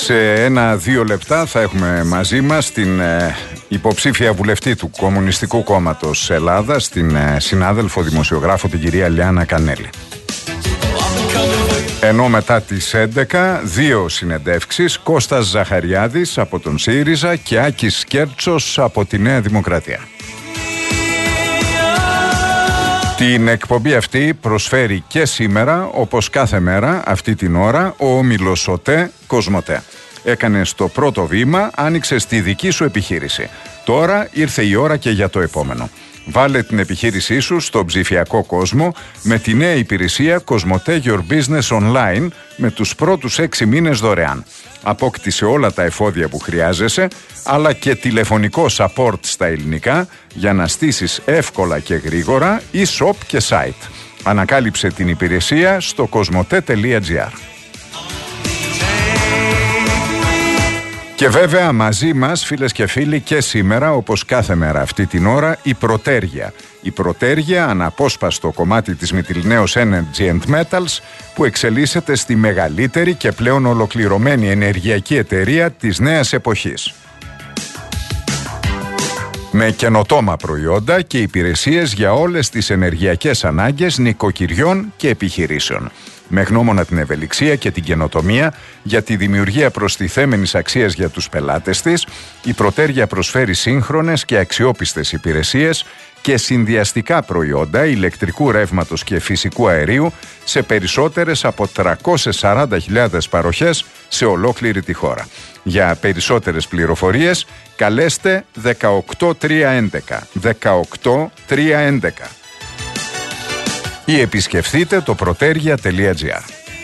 Σε 1-2 λεπτά θα έχουμε μαζί μας την υποψήφια βουλευτή του Κομμουνιστικού Κόμματος Ελλάδας, την συνάδελφο δημοσιογράφο την κυρία Λιάννα Κανέλη. Ενώ μετά τις 11, δύο συνεντεύξεις, Κώστας Ζαχαριάδης από τον ΣΥΡΙΖΑ και Άκης Κέρτσος από τη Νέα Δημοκρατία. Την εκπομπή αυτή προσφέρει και σήμερα, όπως κάθε μέρα, αυτή την ώρα, ο όμιλος ΟΤΕ Κοσμοτέ. Έκανες το πρώτο βήμα, άνοιξες τη δική σου επιχείρηση. Τώρα ήρθε η ώρα και για το επόμενο. Βάλε την επιχείρησή σου στον ψηφιακό κόσμο με τη νέα υπηρεσία Κοσμοτέ Your Business Online με τους πρώτους 6 μήνες δωρεάν. Απόκτησε όλα τα εφόδια που χρειάζεσαι, αλλά και τηλεφωνικό support στα ελληνικά για να στήσεις εύκολα και γρήγορα e-shop και site. Ανακάλυψε την υπηρεσία στο cosmote.gr. Και βέβαια μαζί μας, φίλες και φίλοι, και σήμερα, όπως κάθε μέρα αυτή την ώρα, η Πρωτέργεια. Η Πρωτέργεια, αναπόσπαστο κομμάτι της Mytilineos Energy and Metals, που εξελίσσεται στη μεγαλύτερη και πλέον ολοκληρωμένη ενεργειακή εταιρεία της νέας εποχής. Με καινοτόμα προϊόντα και υπηρεσίες για όλες τις ενεργειακές ανάγκες νοικοκυριών και επιχειρήσεων. Με γνώμονα την ευελιξία και την καινοτομία για τη δημιουργία προστιθέμενης αξίας για τους πελάτες της, η Πρωτέργεια προσφέρει σύγχρονες και αξιόπιστες υπηρεσίες και συνδυαστικά προϊόντα ηλεκτρικού ρεύματος και φυσικού αερίου σε περισσότερες από 340.000 παροχές σε ολόκληρη τη χώρα. Για περισσότερες πληροφορίες καλέστε 18311 18311 ή επισκεφτείτε το protergia.gr.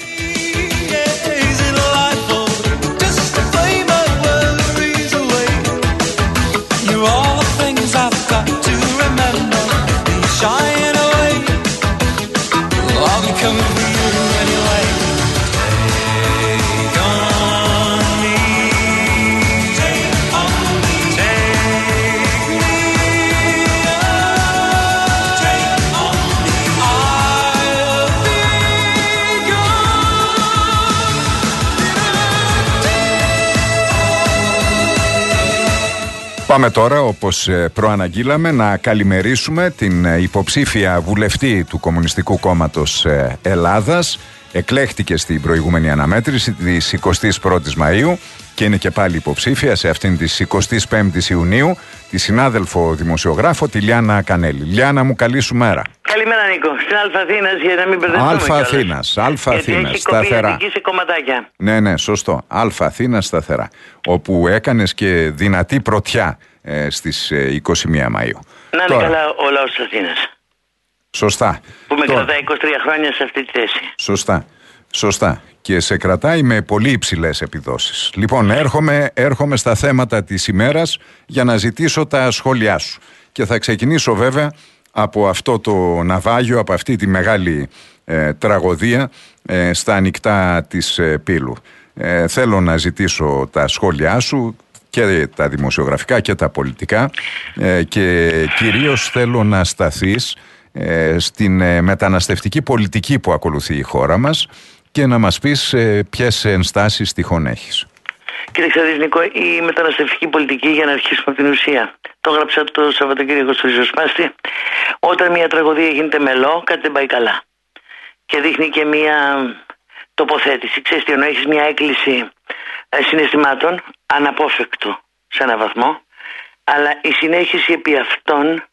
Πάμε τώρα, όπως προαναγγείλαμε, να καλημερίσουμε την υποψήφια βουλευτή του Κομμουνιστικού Κόμματος Ελλάδας. Εκλέχτηκε στην προηγούμενη αναμέτρηση της 21ης Μαΐου και είναι και πάλι υποψήφια σε αυτήν της 25ης Ιουνίου, τη συνάδελφο δημοσιογράφο τη Λιάννα Κανέλη. Λιάννα μου, καλή σου μέρα. Καλημέρα Νίκο, στην Αλφα-Αθήνας για να μην μπερδευτούμε. Αλφα-Αθήνας, σταθερά. Σε κομματάκια. Ναι, σωστό. Αλφα-Αθήνας σταθερά. Όπου έκανες και δυνατή πρωτιά στις 21 Μαΐου. Να είναι καλά ο λαός της Αθήνας. Σωστά. Που με κρατάει 23 χρόνια σε αυτή τη θέση. Σωστά. Και σε κρατάει με πολύ υψηλές επιδόσεις. Λοιπόν, έρχομαι στα θέματα της ημέρας για να ζητήσω τα σχόλιά σου. Και θα ξεκινήσω βέβαια από αυτό το ναυάγιο, από αυτή τη μεγάλη τραγωδία στα ανοιχτά της Πύλου. Θέλω να ζητήσω τα σχόλιά σου, και τα δημοσιογραφικά και τα πολιτικά, και κυρίως θέλω να σταθείς στην μεταναστευτική πολιτική που ακολουθεί η χώρα μας και να μας πεις ποιες ενστάσεις τυχόν έχεις. Κοίταξε Νίκο, η μεταναστευτική πολιτική, για να αρχίσουμε από την ουσία, το έγραψα το Σαββατοκύριακο στο ριζοσπάστη. Όταν μια τραγωδία γίνεται μελό, κάτι δεν πάει καλά. Και δείχνει και μια τοποθέτηση. Ξέρεις τι εννοώ, έχεις μια έκκληση συναισθημάτων, αναπόφευκτο σε έναν βαθμό, αλλά η συνέχιση επί αυτών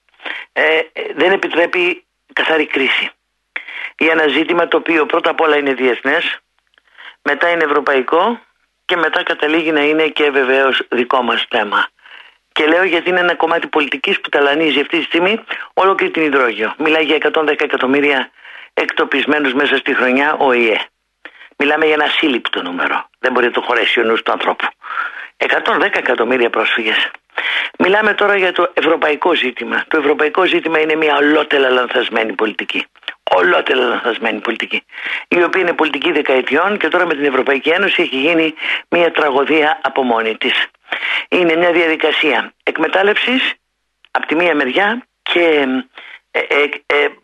δεν επιτρέπει καθαρή κρίση. Για ένα ζήτημα το οποίο πρώτα απ' όλα είναι διεθνές, μετά είναι ευρωπαϊκό και μετά καταλήγει να είναι και βεβαίως δικό μας θέμα. Και λέω γιατί είναι ένα κομμάτι πολιτικής που ταλανίζει αυτή τη στιγμή ολόκληρη την υδρόγειο. Μιλάει για 110 εκατομμύρια εκτοπισμένους μέσα στη χρονιά ο ΙΕ. Μιλάμε για ένα ασύλληπτο νούμερο. Δεν μπορεί να το χωρέσει ο νους του ανθρώπου. 110 εκατομμύρια πρόσφυγες. Μιλάμε τώρα για το ευρωπαϊκό ζήτημα. Το ευρωπαϊκό ζήτημα είναι μια ολότελα λανθασμένη πολιτική. Ολότελα λανθασμένη πολιτική. Η οποία είναι πολιτική δεκαετιών και τώρα με την Ευρωπαϊκή Ένωση έχει γίνει μια τραγωδία από μόνη της. Είναι μια διαδικασία εκμετάλλευσης από τη μία μεριά και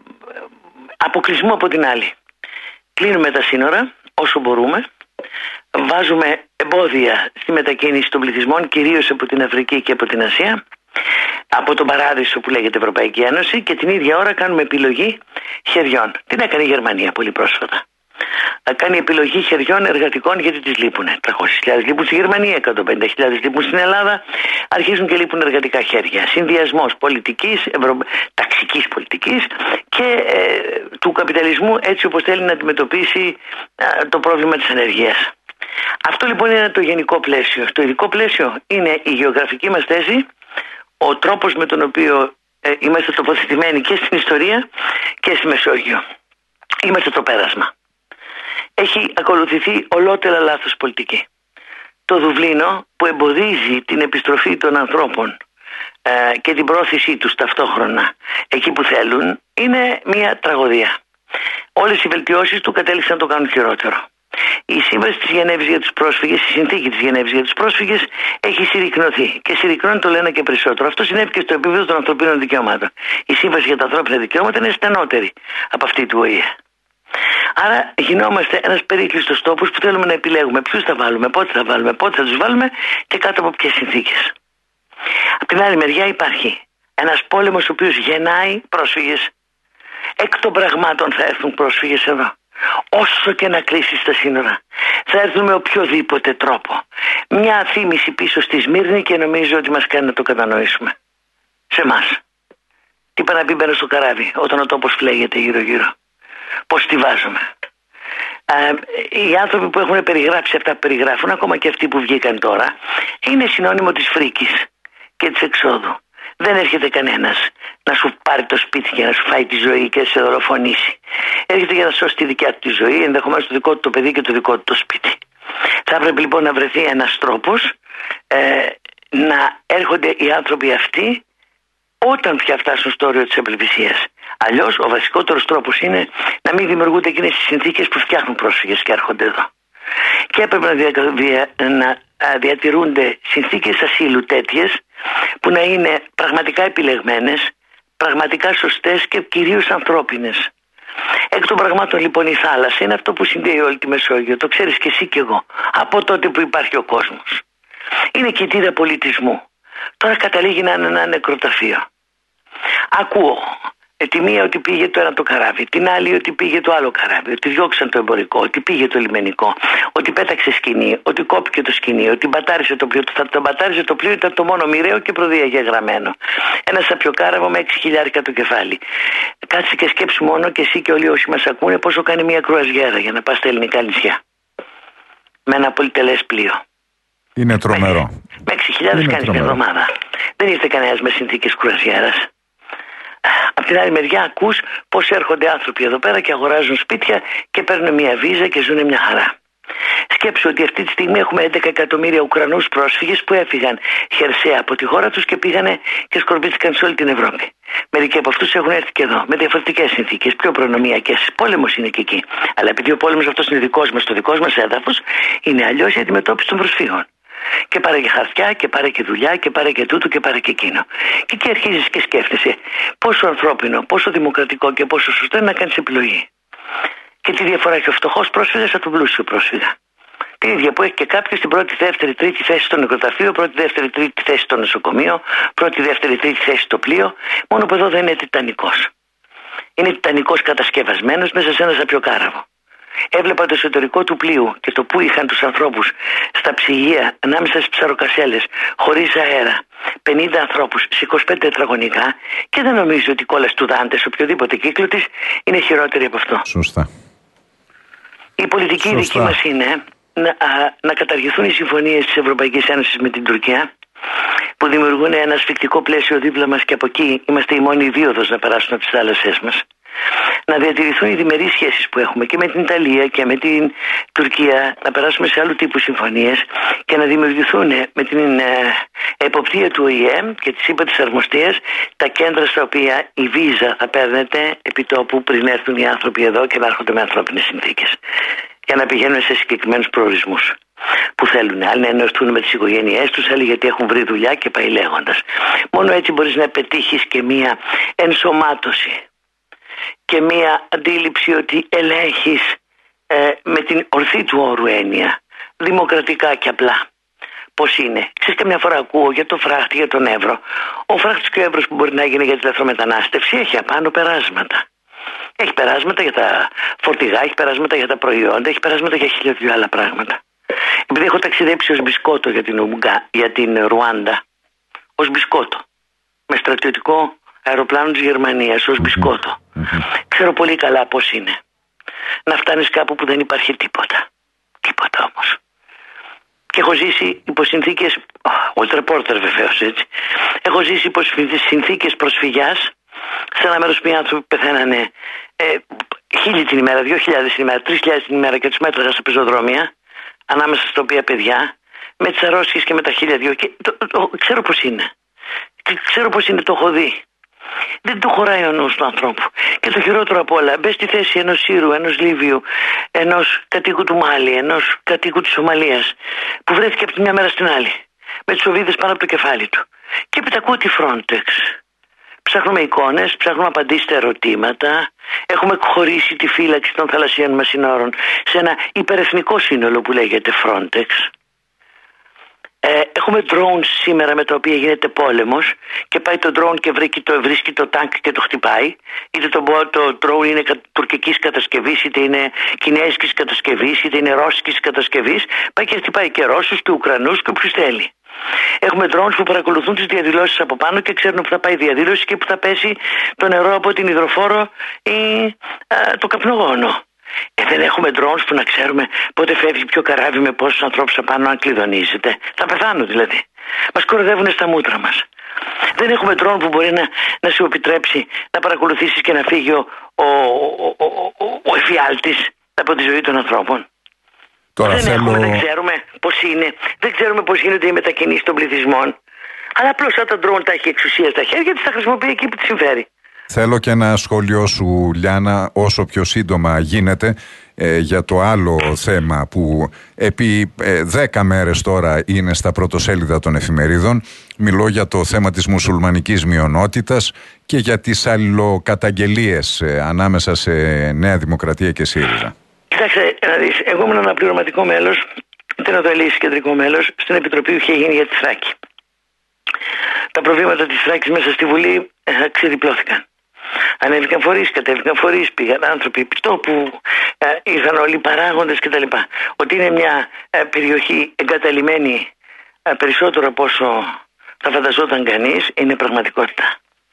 αποκλεισμού από την άλλη. Κλείνουμε τα σύνορα όσο μπορούμε. βάζουμε εμπόδια στη μετακίνηση των πληθυσμών, κυρίως από την Αφρική και από την Ασία, από τον παράδεισο που λέγεται Ευρωπαϊκή Ένωση, και την ίδια ώρα κάνουμε επιλογή χεριών. Την έκανε η Γερμανία πολύ πρόσφατα. Κάνει επιλογή χεριών εργατικών, γιατί τις λείπουν. 300.000 λείπουν στη Γερμανία, 150.000 λείπουν στην Ελλάδα. Αρχίζουν και λείπουν εργατικά χέρια. Συνδυασμός πολιτικής, ταξικής πολιτικής και του καπιταλισμού, έτσι όπως θέλει να αντιμετωπίσει το πρόβλημα της ανεργίας. Αυτό λοιπόν είναι το γενικό πλαίσιο. Το ειδικό πλαίσιο είναι η γεωγραφική μας θέση, ο τρόπος με τον οποίο είμαστε τοποθετημένοι και στην ιστορία και στη Μεσόγειο. Είμαστε το πέρασμα. Έχει ακολουθηθεί ολότελα λάθος πολιτική. Το Δουβλίνο, που εμποδίζει την επιστροφή των ανθρώπων και την πρόθεσή τους ταυτόχρονα εκεί που θέλουν, είναι μια τραγωδία. Όλες οι βελτιώσεις του κατέληξαν να το κάνουν χειρότερο. Η σύμβαση της Γενέβης για τους πρόσφυγες, η συνθήκη της Γενέβης για τους πρόσφυγες έχει συρρικνωθεί και συρρικνώνει το λένε και περισσότερο. Αυτό συνέβη και στο επίπεδο των ανθρωπίνων δικαιωμάτων. Η σύμβαση για τα ανθρώπινα δικαιώματα είναι στενότερη από αυτή του ΟΗΕ. Άρα γινόμαστε ένας περίκλειστος τόπος που θέλουμε να επιλέγουμε ποιους θα βάλουμε, πότε θα τους βάλουμε και κάτω από ποιες συνθήκες. Από την άλλη μεριά υπάρχει ένας πόλεμος ο οποίος γεννάει πρόσφυγες. Εκ των πραγμάτων θα έρθουν πρόσφυγες εδώ. Όσο και να κλείσεις τα σύνορα, θα έρθουν με οποιοδήποτε τρόπο. Μια θύμηση πίσω στη Σμύρνη και νομίζω ότι μας κάνει να το κατανοήσουμε. Σε εμάς. Τι είπα να πει μπαίνω στο καράβι όταν ο τόπος φλέγεται γύρω-γύρω. Πώς τη βάζουμε. Οι άνθρωποι που έχουν περιγράψει αυτά που περιγράφουν, ακόμα και αυτοί που βγήκαν τώρα, είναι συνώνυμο της φρίκης και της εξόδου. Δεν έρχεται κανένας να σου πάρει το σπίτι και να σου φάει τη ζωή και να σε δολοφονήσει. Έρχεται για να σώσει τη δικιά του τη ζωή, ενδεχομένως το δικό του το παιδί και το δικό του το σπίτι. Θα έπρεπε λοιπόν να βρεθεί ένας τρόπος να έρχονται οι άνθρωποι αυτοί όταν πια φτάσουν στο όριο της απελπισίας. Αλλιώς ο βασικότερος τρόπος είναι να μην δημιουργούνται εκείνες οι συνθήκες που φτιάχνουν πρόσφυγες και έρχονται εδώ. Και έπρεπε να διατηρούνται συνθήκες ασύλου τέτοιες που να είναι πραγματικά επιλεγμένες, πραγματικά σωστές και κυρίως ανθρώπινες. Εκ των πραγμάτων λοιπόν η θάλασσα είναι αυτό που συνδέει όλη τη Μεσόγειο. Το ξέρεις και εσύ και εγώ από τότε που υπάρχει ο κόσμος. Είναι κοιτίδα πολιτισμού. Τώρα καταλήγει να είναι ένα νεκροταφείο. Ακούω τη μία ότι πήγε το ένα το καράβι, την άλλη ότι πήγε το άλλο καράβι, ότι διώξαν το εμπορικό, ότι πήγε το λιμενικό, ότι πέταξε σκηνή, ότι κόπηκε το σκηνή, ότι μπατάρισε το πλοίο. Το μπατάρισε το πλοίο ήταν το μόνο μοιραίο και προδιαγεγραμμένο. Ένα σαπιοκάραβο με 6.000 το κεφάλι. Κάτσε και σκέψου μόνο και εσύ και όλοι όσοι μας ακούνε πόσο κάνει μια κρουαζιέρα για να πας στα ελληνικά νησιά. Με ένα πολυτελές πλοίο. Είναι τρομερό. Με 6.000 κάνεις μια εβδομάδα. Δεν ήρθε κανένας με συνθήκες κρουαζιέρας. Απ' την άλλη μεριά ακούς πως έρχονται άνθρωποι εδώ πέρα και αγοράζουν σπίτια και παίρνουν μια βίζα και ζουν μια χαρά. Σκέψου ότι αυτή τη στιγμή έχουμε 11 εκατομμύρια Ουκρανούς πρόσφυγες που έφυγαν χερσαία από τη χώρα τους και πήγανε και σκορπίστηκαν σε όλη την Ευρώπη. Μερικοί από αυτούς έχουν έρθει και εδώ με διαφορετικές συνθήκες, πιο προνομιακές. Πόλεμος είναι και εκεί. Αλλά επειδή ο πόλεμος αυτός είναι δικός μας, το δικός μας έδαφος, είναι αλλιώς η αντιμετώπιση των προσφύγων. Και πάρε και χαρτιά και πάρε και δουλειά και πάρε και τούτο και πάρε και εκείνο. Και εκεί αρχίζεις και σκέφτεσαι πόσο ανθρώπινο, πόσο δημοκρατικό και πόσο σωστό είναι να κάνεις επιλογή. Και τι διαφορά έχει ο φτωχός πρόσφυγας από τον πλούσιο πρόσφυγα. Την ίδια που έχει και κάποιος στην πρώτη, δεύτερη, τρίτη θέση στο νεκροταφείο, πρώτη, δεύτερη, τρίτη θέση στο νοσοκομείο, πρώτη, δεύτερη, τρίτη θέση στο πλοίο, μόνο που εδώ δεν είναι τιτανικός. Είναι τιτανικός κατασκευασμένος μέσα σε ένα σαπιοκάραβο. Έβλεπα το εσωτερικό του πλοίου και το που είχαν τους ανθρώπους στα ψυγεία, ανάμεσα στις ψαροκασέλες, χωρίς αέρα, 50 ανθρώπους σε 25 τετραγωνικά και δεν νομίζω ότι η κόλαση του Δάντες, οποιοδήποτε κύκλο της, είναι χειρότερη από αυτό. Σωστά. Η πολιτική δική μας είναι να καταργηθούν οι συμφωνίες της Ευρωπαϊκής Ένωσης με την Τουρκία, που δημιουργούν ένα ασφικτικό πλαίσιο δίπλα μας και από εκεί είμαστε η μόνη δίωδος να περάσουν από τις θάλασσές μας. Να διατηρηθούν οι διμερείς σχέσεις που έχουμε και με την Ιταλία και με την Τουρκία, να περάσουμε σε άλλου τύπου συμφωνίες και να δημιουργηθούν με την εποπτεία του ΟΗΕ και της ύπατης αρμοστίας τα κέντρα στα οποία η βίζα θα παίρνεται επί τόπου πριν έρθουν οι άνθρωποι εδώ και να έρχονται με ανθρώπινες συνθήκες. Για να πηγαίνουν σε συγκεκριμένους προορισμούς που θέλουν. Άλλοι να ενωθούν με τις οικογένειές τους, άλλοι γιατί έχουν βρει δουλειά και πάει λέγοντας. Μόνο έτσι μπορείς να πετύχεις και μία ενσωμάτωση και μία αντίληψη ότι ελέγχεις με την ορθή του όρου έννοια δημοκρατικά και απλά. Πώς είναι? Ξέρεις, καμιά φορά ακούω για το φράχτη, για τον Εύρο. Ο φράχτης και ο Εύρος που μπορεί να γίνει για τη λαθρομετανάστευση έχει απάνω περάσματα. Έχει περάσματα για τα φορτηγά, έχει περάσματα για τα προϊόντα, έχει περάσματα για 1002 άλλα πράγματα. Επειδή έχω ταξιδέψει ως μπισκότο για την Ρουάντα, ως μπισκότο, με στρατιωτικό αεροπλάνο της Γερμανίας, ως μπισκότο, ξέρω πολύ καλά πώς είναι να φτάνεις κάπου που δεν υπάρχει τίποτα. Τίποτα όμως. Και έχω ζήσει υπό συνθήκες, ως ρεπόρτερ βεβαίως, έτσι, έχω ζήσει υπό συνθήκες προσφυγιάς σε ένα μέρος που οι άνθρωποι πεθαίνανε 1.000 την ημέρα, 2.000 την ημέρα, 3.000 την ημέρα και τους μέτραγα στα πεζοδρόμια, ανάμεσα στα οποία παιδιά, με τις αρρώστιες και με τα 1.002. Και ξέρω πώς είναι. Ξέρω πώς είναι, το έχω δει. Δεν του χωράει ο νους του ανθρώπου. Και το χειρότερο απ' όλα, μπες στη θέση ενός Σύρου, ενός Λίβιου, ενός κατοίκου του Μάλι, ενός κατοίκου της Σομαλίας, που βρέθηκε από τη μια μέρα στην άλλη, με τις οβίδες πάνω από το κεφάλι του. Και έπειτα ακούω τη Frontex. Ψάχνουμε εικόνες, ψάχνουμε απαντήσεις στα ερωτήματα. Έχουμε χωρίσει τη φύλαξη των θαλασσίων μας συνόρων σε ένα υπερεθνικό σύνολο που λέγεται Frontex. Έχουμε drones σήμερα με τα οποία γίνεται πόλεμος και πάει το drone και βρίσκει το τάγκ και το χτυπάει. Είτε το drone είναι τουρκικής κατασκευής, είτε είναι κινέζικης κατασκευής, είτε είναι ρώσικης κατασκευής. Πάει και χτυπάει και Ρώσους και Ουκρανούς και όποιους θέλει. Έχουμε drones που παρακολουθούν τις διαδηλώσεις από πάνω και ξέρουν που θα πάει η διαδήλωση και που θα πέσει το νερό από την υδροφόρο ή το καπνογόνο. Δεν έχουμε drones που να ξέρουμε πότε φεύγει ποιο καράβι με πόσους ανθρώπους απάνω αν κλειδονίζεται. Θα πεθάνουν δηλαδή. Μας κοροϊδεύουν στα μούτρα μας. Δεν έχουμε drone που μπορεί να σου επιτρέψει να παρακολουθήσεις και να φύγει ο εφιάλτης από τη ζωή των ανθρώπων. Δεν ξέρουμε πώς είναι. Δεν ξέρουμε πώς γίνεται η μετακίνηση των πληθυσμών. Αλλά απλώς σαν τα drone τα έχει εξουσία στα χέρια της, θα χρησιμοποιεί εκεί που της συμφέρει. Θέλω και ένα σχόλιο σου, Λιάννα, όσο πιο σύντομα γίνεται, για το άλλο θέμα που επί 10 μέρες τώρα είναι στα πρωτοσέλιδα των εφημερίδων. Μιλώ για το θέμα της μουσουλμανικής μειονότητας και για τις αλληλοκαταγγελίες ανάμεσα σε Νέα Δημοκρατία και ΣΥΡΙΖΑ. Κοιτάξτε, να δεις, εγώ ήμουν αναπληρωματικό μέλος, τεροδελής κεντρικό μέλος, στην Επιτροπή που είχε γίνει για τη Θράκη. Τα προβλήματα της Θράκης μέσα στη Βουλή ξεδιπλώθηκαν. Ανέβηκαν φορείς, κατέβηκαν φορείς, πήγαν άνθρωποι επί τόπου, ήρθαν όλοι οι παράγοντες κτλ. Ότι είναι μια περιοχή εγκαταλειμμένη περισσότερο από όσο θα φανταζόταν κανείς, είναι πραγματικότητα.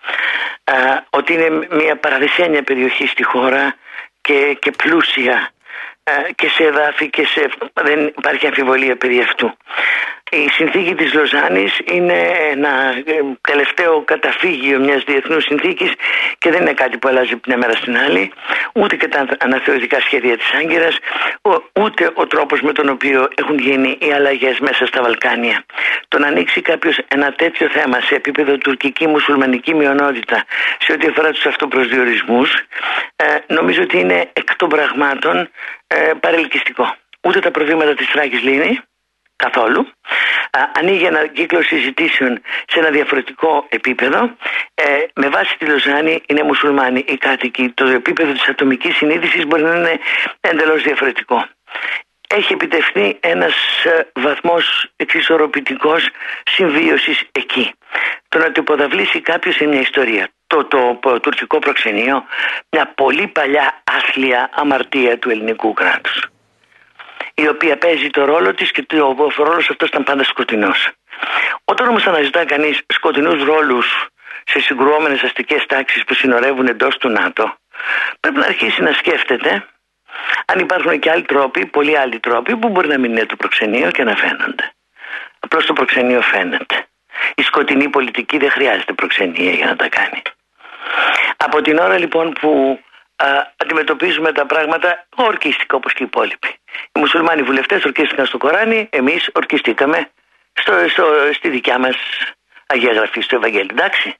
Ότι είναι μια παραδεισένια περιοχή στη χώρα και πλούσια και σε εδάφη και δεν υπάρχει αμφιβολία περί αυτού. Η συνθήκη της Λοζάνης είναι ένα τελευταίο καταφύγιο μιας διεθνούς συνθήκης και δεν είναι κάτι που αλλάζει από την μέρα στην άλλη, ούτε και τα αναθεωρητικά σχέδια της Άγκυρας, ούτε ο τρόπος με τον οποίο έχουν γίνει οι αλλαγές μέσα στα Βαλκάνια. Το να ανοίξει κάποιος ένα τέτοιο θέμα σε επίπεδο τουρκική μουσουλμανική μειονότητα σε ό,τι αφορά τους αυτοπροσδιορισμούς, νομίζω ότι είναι εκ των πραγμάτων παρελκυστικό. Ούτε τα προβλήματα της Θράκης λύνει καθόλου. Ανοίγει ένα κύκλο συζητήσεων σε ένα διαφορετικό επίπεδο. Με βάση τη Λοζάνη είναι μουσουλμάνοι οι κάτοικοι. Το επίπεδο της ατομικής συνείδησης μπορεί να είναι εντελώς διαφορετικό. Έχει επιτευχθεί ένας βαθμός εξισορροπητικός συμβίωσης εκεί. Το να το υποδαβλήσει κάποιος είναι μια ιστορία. Το τουρκικό προξενείο, μια πολύ παλιά άθλια αμαρτία του ελληνικού κράτους, η οποία παίζει το ρόλο της και ο ρόλος αυτός ήταν πάντα σκοτεινός. Όταν όμως αναζητά κανείς σκοτεινούς ρόλους σε συγκρουόμενες αστικές τάξεις που συνορεύουν εντός του ΝΑΤΟ, πρέπει να αρχίσει να σκέφτεται αν υπάρχουν και άλλοι τρόποι, πολλοί άλλοι τρόποι που μπορεί να μην είναι το προξενείο και να φαίνονται. Απλώς το προξενείο φαίνεται. Η σκοτεινή πολιτική δεν χρειάζεται προξενία για να τα κάνει. Από την ώρα λοιπόν που αντιμετωπίζουμε τα πράγματα, ορκίστηκα όπως και οι υπόλοιποι. Οι μουσουλμάνοι βουλευτές ορκίστηκαν στο Κοράνι, εμείς ορκιστήκαμε στη δικιά μας Αγία Γραφή, στο Ευαγγέλιο. Εντάξει.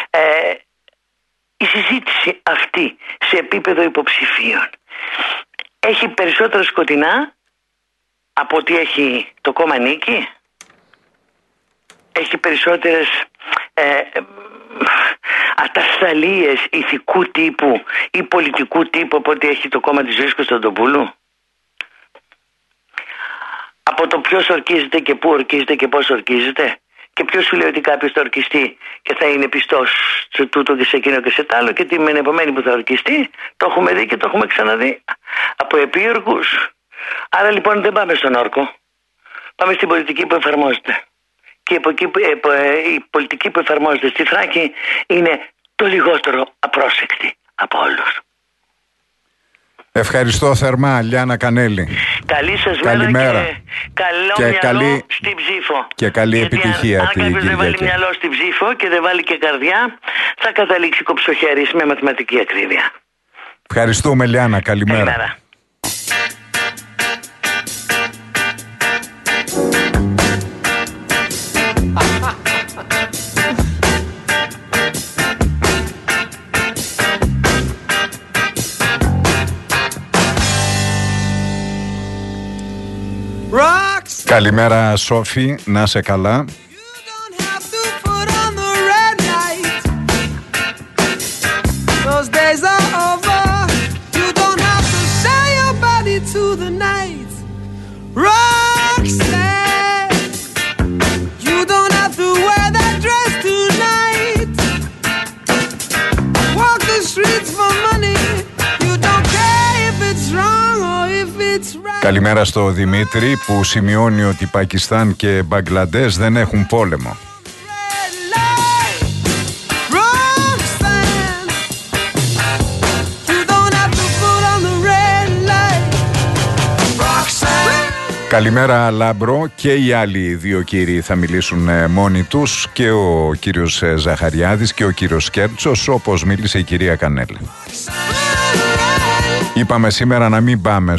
Η συζήτηση αυτή σε επίπεδο υποψηφίων έχει περισσότερα σκοτεινά από ότι έχει το κόμμα Νίκη. Έχει περισσότερες ατασταλίες ηθικού τύπου ή πολιτικού τύπου από ότι έχει το κόμμα της Ζωής Κωνσταντοπούλου. από το ποιος ορκίζεται και πού ορκίζεται και πώς ορκίζεται. Και ποιος σου λέει ότι κάποιος θα ορκιστεί και θα είναι πιστός σε τούτο και σε εκείνο και σε τ' άλλο, και την επομένη που θα ορκιστεί, το έχουμε δει και το έχουμε ξαναδεί από επίορκους. Άρα λοιπόν δεν πάμε στον όρκο. Πάμε στην πολιτική που εφαρμόζεται. Και η πολιτική που εφαρμόζεται στη Θράκη είναι το λιγότερο απρόσεκτη από όλους. Ευχαριστώ θερμά, Λιάννα Κανέλη. Καλή σας μέρα και καλό μυαλό στην ψήφο. Και καλή επιτυχία την Κυριακή. Αν κάποιος δεν βάλει μυαλό στην ψήφο και δεν βάλει και καρδιά, θα καταλήξει κοψοχέρης με μαθηματική ακρίβεια. Ευχαριστούμε, Λιάννα. Καλημέρα. Καλημέρα. Καλημέρα, Σόφη, να είσαι καλά. Καλημέρα στο Δημήτρη που σημειώνει ότι Πακιστάν και Μπαγκλαντές δεν έχουν πόλεμο. Καλημέρα Λάμπρο, και οι άλλοι δύο κύριοι θα μιλήσουν μόνοι τους, και ο κύριος Ζαχαριάδης και ο κύριος Κέρτσος, όπως μίλησε η κυρία Κανέλη. Είπαμε σήμερα να μην πάμε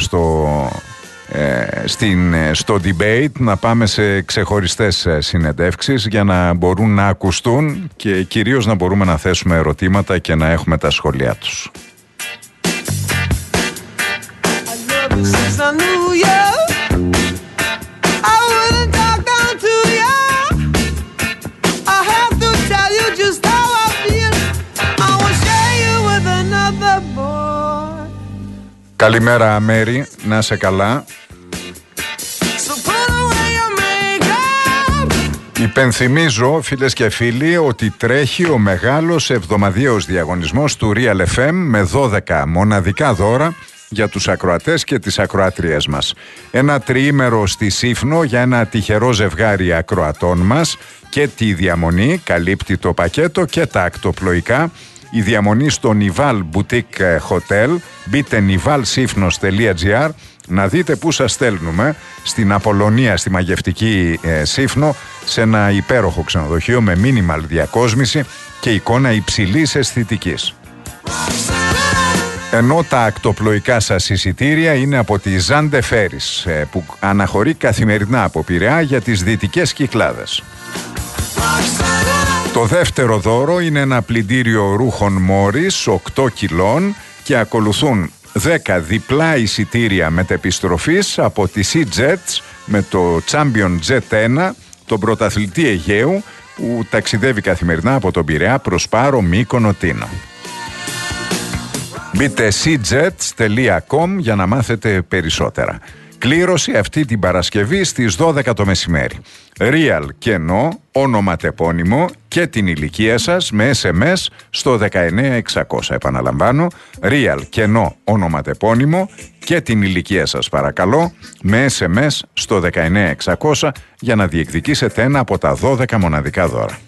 στο debate, να πάμε σε ξεχωριστές συνεντεύξεις για να μπορούν να ακουστούν και κυρίως να μπορούμε να θέσουμε ερωτήματα και να έχουμε τα σχόλιά τους. Καλημέρα Μέρη, να είσαι καλά. Υπενθυμίζω, φίλες και φίλοι, ότι τρέχει ο μεγάλος εβδομαδιαίος διαγωνισμός του Real FM με 12 μοναδικά δώρα για τους ακροατές και τις ακροάτριές μας. Ένα τριήμερο στη Σύφνο για ένα τυχερό ζευγάρι ακροατών μας, και τη διαμονή καλύπτει το πακέτο και τα ακτοπλοϊκά. Η διαμονή στο Nival Boutique Hotel. Μπείτε nivalsifnos.gr να δείτε πού σας στέλνουμε, στην Απολωνία, στη μαγευτική Σύφνο, σε ένα υπέροχο ξενοδοχείο με minimal διακόσμηση και εικόνα υψηλής αισθητικής. Ενώ τα ακτοπλοϊκά σας εισιτήρια είναι από τη Ζάντε Φέρις, που αναχωρεί καθημερινά από Πειραιά για τις Δυτικές Κυκλάδες. Το δεύτερο δώρο είναι ένα πλυντήριο ρούχων Μόρις 8 κιλών και ακολουθούν 10 διπλά εισιτήρια μετεπιστροφής από τη SeaJets με το Champion Jet 1, τον πρωταθλητή Αιγαίου, που ταξιδεύει καθημερινά από τον Πειραιά προς Πάρο, Μύκονο, Τίνο. Μπείτε seajets.com για να μάθετε περισσότερα. Κλήρωση αυτή την Παρασκευή στις 12 το μεσημέρι. Real κενό, ονοματεπώνυμο και την ηλικία σας με SMS στο 19600. Επαναλαμβάνω, Real κενό, ονοματεπώνυμο και την ηλικία σας παρακαλώ με SMS στο 19600 για να διεκδικήσετε ένα από τα 12 μοναδικά δώρα.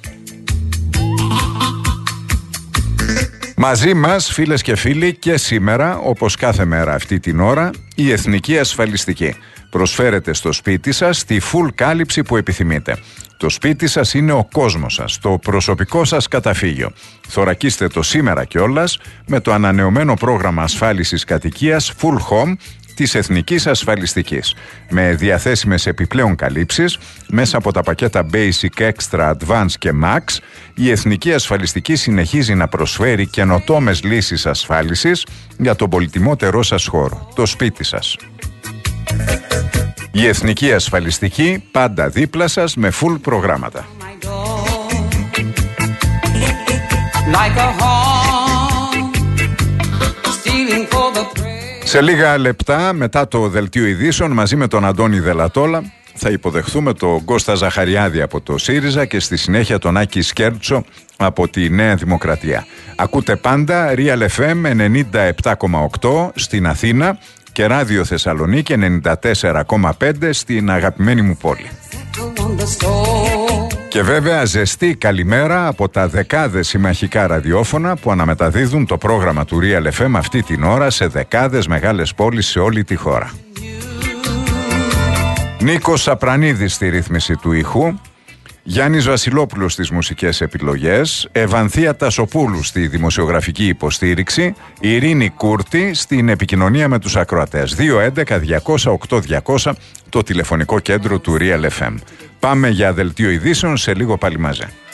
Μαζί μας, φίλες και φίλοι, και σήμερα, όπως κάθε μέρα αυτή την ώρα, η Εθνική Ασφαλιστική. Προσφέρετε στο σπίτι σας τη full κάλυψη που επιθυμείτε. Το σπίτι σας είναι ο κόσμος σας, το προσωπικό σας καταφύγιο. Θωρακίστε το σήμερα κιόλας με το ανανεωμένο πρόγραμμα ασφάλισης κατοικίας Full Home της Εθνικής Ασφαλιστικής, με διαθέσιμες επιπλέον καλύψεις μέσα από τα πακέτα Basic, Extra, Advance και Max. Η Εθνική Ασφαλιστική συνεχίζει να προσφέρει καινοτόμες λύσεις ασφάλισης για τον πολυτιμότερό σας χώρο, το σπίτι σας. Η Εθνική Ασφαλιστική πάντα δίπλα σας με full προγράμματα. Σε λίγα λεπτά μετά το Δελτίο Ειδήσεων, μαζί με τον Αντώνη Δελατόλα, θα υποδεχθούμε τον Κώστα Ζαχαριάδη από το ΣΥΡΙΖΑ και στη συνέχεια τον Άκη Σκέρτσο από τη Νέα Δημοκρατία. Ακούτε πάντα Real FM 97,8 στην Αθήνα και Ράδιο Θεσσαλονίκη 94,5 στην αγαπημένη μου πόλη. Και βέβαια ζεστή καλημέρα από τα δεκάδες συμμαχικά ραδιόφωνα που αναμεταδίδουν το πρόγραμμα του Real FM αυτή την ώρα σε δεκάδες μεγάλες πόλεις σε όλη τη χώρα. Νίκος Σαπρανίδης στη ρύθμιση του ήχου, Γιάννης Βασιλόπουλος στις μουσικές επιλογές, Ευανθία Τασοπούλου στη δημοσιογραφική υποστήριξη, Ειρήνη Κούρτη στην επικοινωνία με τους ακροατές. 211-200-8200 το τηλεφωνικό κέντρο του Real FM. Πάμε για Δελτίο Ειδήσεων, σε λίγο πάλι μαζί.